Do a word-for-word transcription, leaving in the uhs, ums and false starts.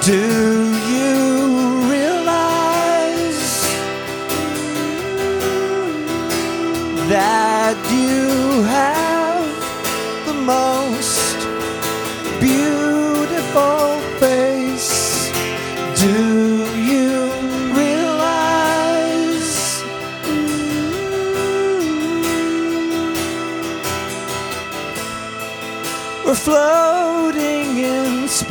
Do you realize that you have the most beautiful face? Do you realize we're floating in space?